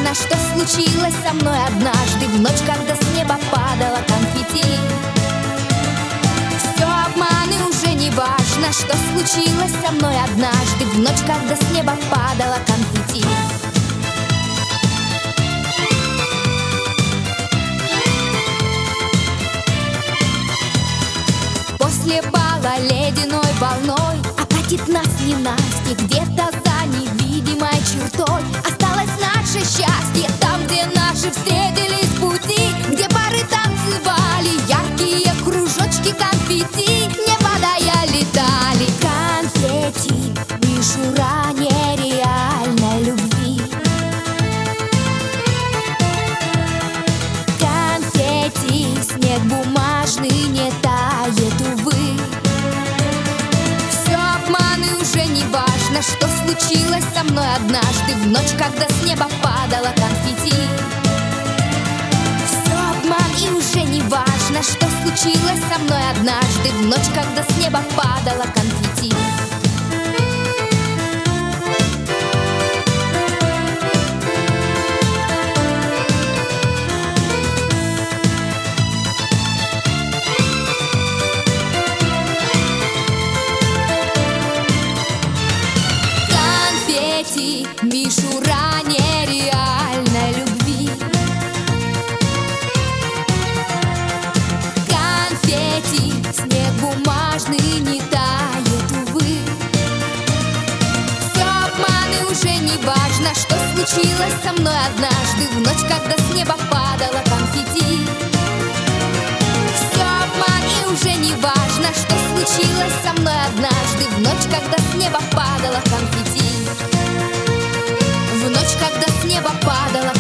важно, что случилось со мной однажды в ночь, когда с неба падало конфетти. Все обман и уже не важно, что случилось со мной однажды в ночь, когда с неба падало конфетти. После бала ледяной волной окатит нас ненастье. Где-то за невидимой чертой осталось наше счастье. Там, где наши встретились пути, где пары танцевали, яркие кружочки конфетти, не падая, летали. Конфетти, мишура нереальной любви. Конфетти, снег бумажный не тает, увы. Все обман и уже не важно, что случилось со мной однажды в ночь, когда с неба падало конфетти. Все обман и уже не важно, что случилось со мной однажды в ночь, когда с неба падало конфетти. Мишура нереальной любви. Конфетти, снег бумажный не тает, увы. Все обман и уже не важно, что случилось со мной однажды в ночь, когда с неба падало конфетти. Все обман и уже не важно, что случилось со мной однажды в ночь, когда с неба падало конфетти. В ночь, когда с неба падало